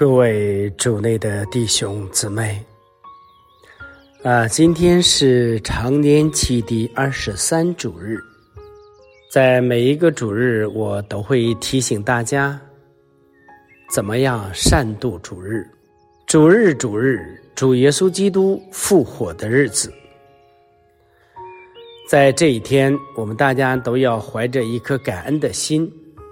各位主内的弟兄姊妹，今天是常年期第23主日。在每一个主日，我都会提醒大家怎么样善度主日。主日，主耶稣基督复活的日子。在这一天，我们大家都要怀着一颗感恩的心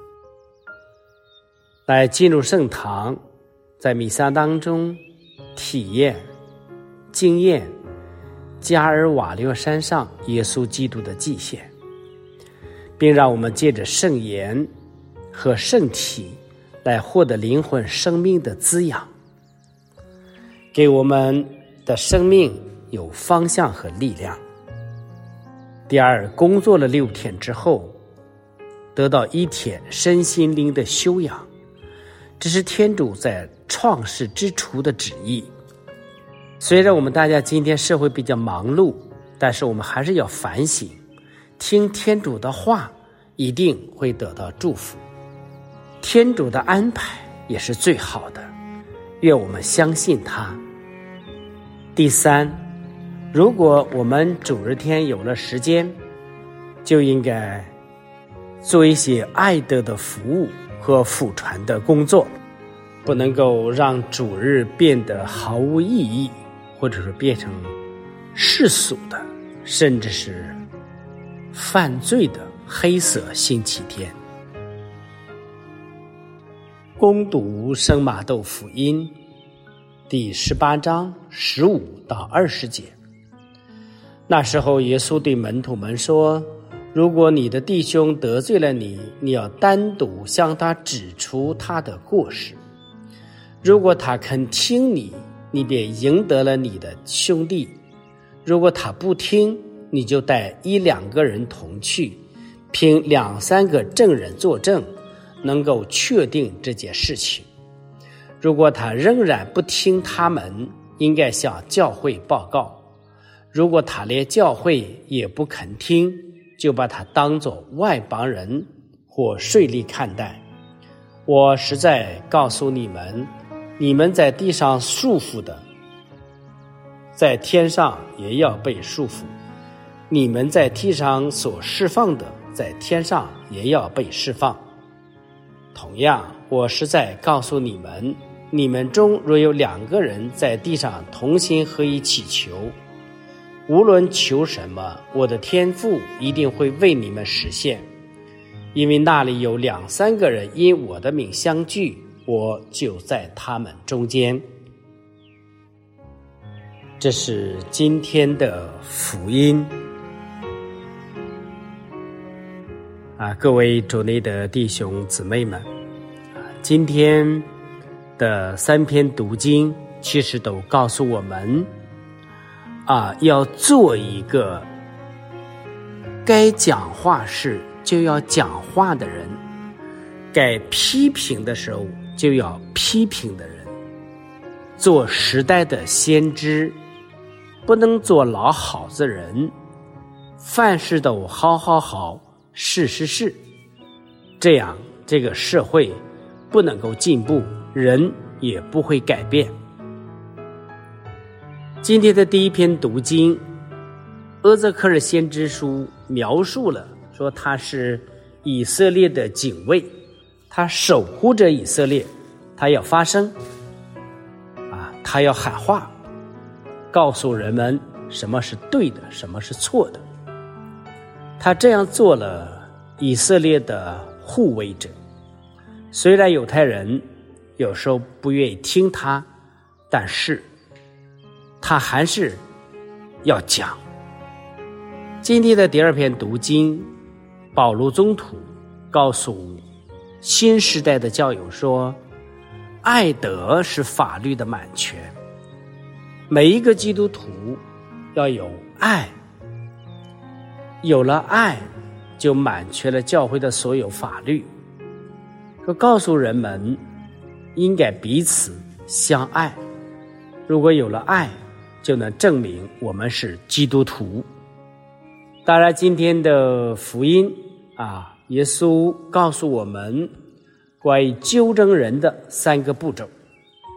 来进入圣堂，在弥撒当中体验、经验加尔瓦略山上耶稣基督的祭献，并让我们借着圣言和圣体来获得灵魂生命的滋养，给我们的生命有方向和力量。第二，工作了6天之后，得到1天身心灵的修养，这是天主在创世之初的旨意。虽然我们大家今天社会比较忙碌，但是我们还是要反省，听天主的话，一定会得到祝福。天主的安排也是最好的，愿我们相信他。第三，如果我们主日天有了时间，就应该做一些爱德的服务和福传的工作，不能够让主日变得毫无意义，或者是变成世俗的，甚至是犯罪的黑色星期天。恭读圣马窦福音第18章15到20节。那时候耶稣对门徒们说，如果你的弟兄得罪了你，你要单独向他指出他的过失。如果他肯听你，你便赢得了你的兄弟；如果他不听，你就带1-2个人同去，凭2-3个证人作证，能够确定这件事情。如果他仍然不听他们，应该向教会报告。如果他连教会也不肯听，就把他当作外邦人或税吏看待。我实在告诉你们，你们在地上束缚的，在天上也要被束缚；你们在地上所释放的，在天上也要被释放。同样，我实在告诉你们，你们中若有2个人在地上同心合意祈求，无论求什么，我的天父一定会为你们实现。因为那里有2-3个人因我的名相聚，我就在他们中间。这是今天的福音。各位主内的弟兄姊妹们，今天的3篇读经其实都告诉我们要做一个该讲话时就要讲话的人，该批评的时候就要批评的人，做时代的先知，不能做老好子人，凡事都好，是，这样这个社会不能够进步，人也不会改变。今天的第1篇读经，阿泽克尔先知书描述了说他是以色列的警卫，他守护着以色列，他要发声他要喊话，告诉人们什么是对的，什么是错的。他这样做了以色列的护卫者。虽然犹太人有时候不愿意听他，但是他还是要讲。今天的第2篇读经，保禄宗徒告诉新时代的教友说，爱德是法律的满全。每一个基督徒要有爱，有了爱就满全了教会的所有法律。说告诉人们应该彼此相爱，如果有了爱，就能证明我们是基督徒。当然今天的福音耶稣告诉我们关于纠正人的3个步骤。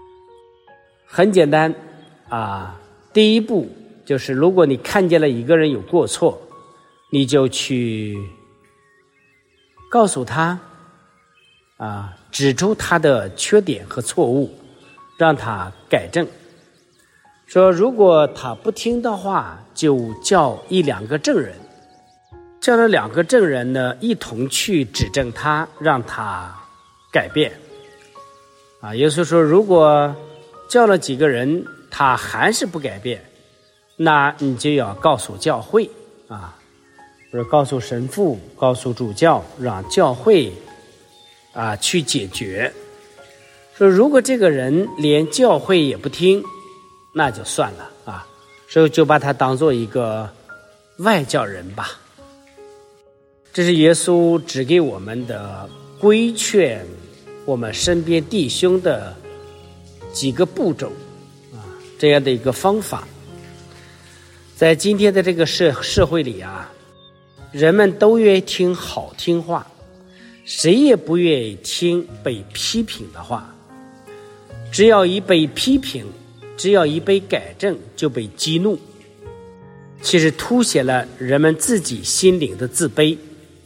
很简单啊，第一步就是如果你看见了一个人有过错，你就去告诉他指出他的缺点和错误，让他改正。说如果他不听的话，就叫1-2个证人，叫了2个证人呢，一同去指正他，让他改变。耶稣说，如果叫了几个人，他还是不改变，那你就要告诉教会或者告诉神父，告诉主教，让教会去解决。说如果这个人连教会也不听，那就算了所以就把他当做一个外教人吧。这是耶稣指给我们的规劝我们身边弟兄的几个步骤这样的一个方法。在今天的这个社会里人们都愿意听好听话，谁也不愿意听被批评的话。只要一被批评，只要一被改正，就被激怒，其实凸显了人们自己心灵的自卑。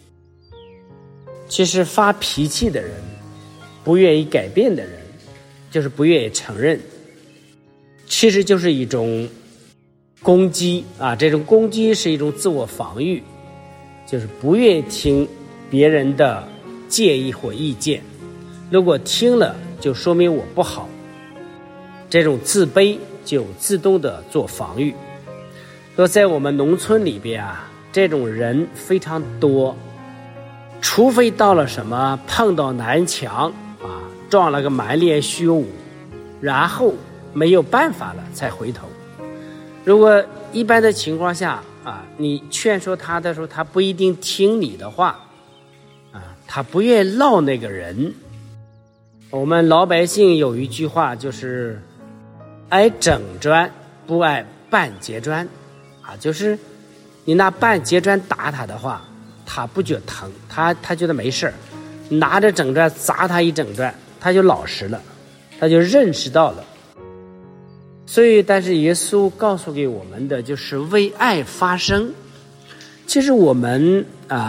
其实发脾气的人，不愿意改变的人，就是不愿意承认，其实就是一种攻击这种攻击是一种自我防御，就是不愿意听别人的建议或意见，如果听了就说明我不好，这种自卑就自动的做防御。说在我们农村里边这种人非常多，除非到了什么碰到南墙撞了个满脸虚无，然后没有办法了才回头。如果一般的情况下你劝说他的时候，他不一定听你的话他不愿意闹那个人。我们老百姓有一句话，就是爱整砖不爱半截砖就是你拿半截砖打他的话，他不觉得疼，他觉得没事，拿着整砖砸他一整砖，他就老实了，他就认识到了。所以但是耶稣告诉给我们的就是为爱发声。其实我们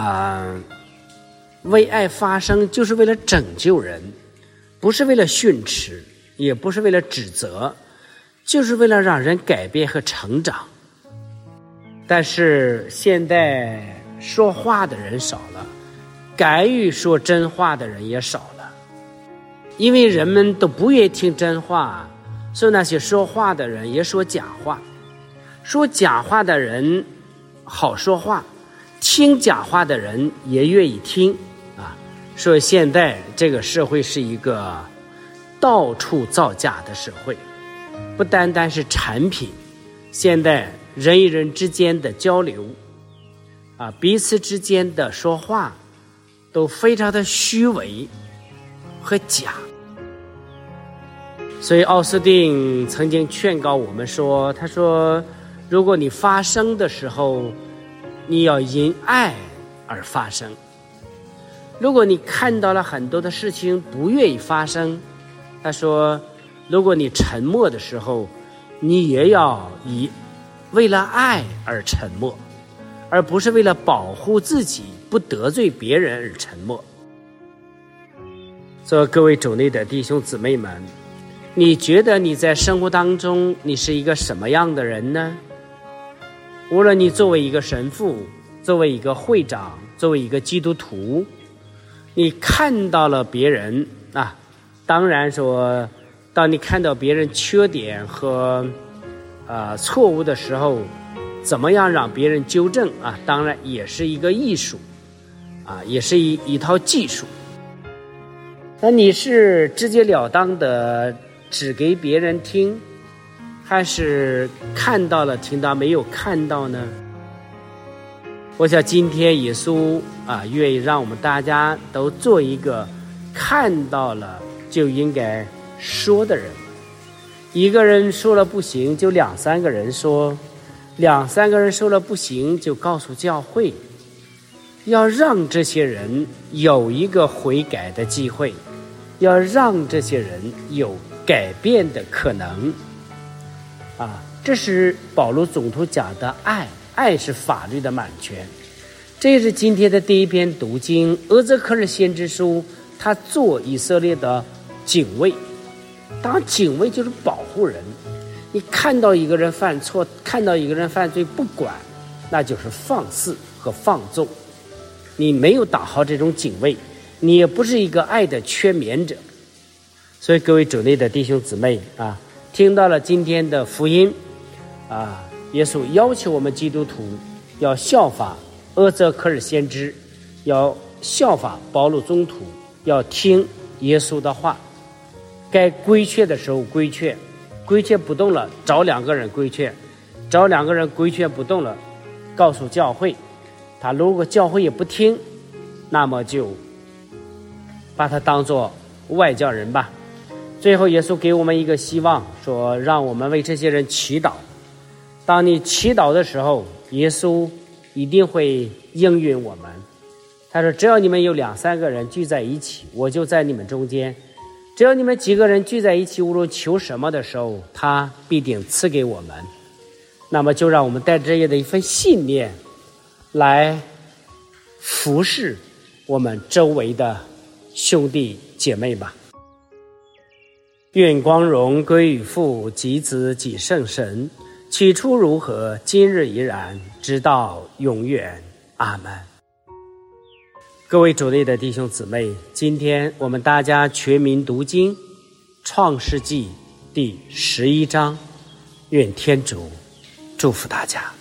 为爱发声就是为了拯救人，不是为了训斥，也不是为了指责，就是为了让人改变和成长。但是现在说话的人少了，敢于说真话的人也少了，因为人们都不愿意听真话，所以那些说话的人也说假话。说假话的人好说话，听假话的人也愿意听所以现在这个社会是一个到处造假的社会，不单单是产品，现在人与人之间的交流彼此之间的说话都非常的虚伪和假。所以奥斯定曾经劝告我们说，他说如果你发声的时候，你要因爱而发声。如果你看到了很多的事情不愿意发声，他说如果你沉默的时候，你也要为了爱而沉默，而不是为了保护自己不得罪别人而沉默。所以各位主内的弟兄姊妹们，你觉得你在生活当中你是一个什么样的人呢？无论你作为一个神父，作为一个会长，作为一个基督徒，你看到了别人当然说当你看到别人缺点和错误的时候，怎么样让别人纠正当然也是一个艺术也是一套技术。那你是直截了当的只给别人听，还是看到了听到没有看到呢？我想今天耶稣愿意让我们大家都做一个看到了就应该说的人。一个人说了不行，就2-3个人说，2-3个人说了不行，就告诉教会，要让这些人有一个悔改的机会，要让这些人有改变的可能。这是保罗总督讲的爱，爱是法律的满全。这也是今天的第一篇读经，俄泽克尔先知书，他做以色列的警卫。当警卫就是保护人，你看到一个人犯错，看到一个人犯罪不管，那就是放肆和放纵。你没有打好这种警卫，你也不是一个爱的劝勉者。所以各位主内的弟兄姊妹听到了今天的福音耶稣要求我们基督徒要效法俄泽克尔先知，要效法保罗宗徒，要听耶稣的话，该规劝的时候规劝，规劝不动了找两个人规劝，找两个人规劝不动了告诉教会，他如果教会也不听，那么就把他当作外教人吧。最后耶稣给我们一个希望，说让我们为这些人祈祷。当你祈祷的时候，耶稣一定会应允我们。他说只要你们有2-3个人聚在一起，我就在你们中间。只要你们几个人聚在一起，无论求什么的时候，他必定赐给我们。那么就让我们带着这样的一份信念来服侍我们周围的兄弟姐妹吧。愿光荣归于父及子及圣神，起初如何，今日依然，直到永远。阿们。各位主内的弟兄姊妹，今天我们大家全民读经创世纪第11章，愿天主祝福大家。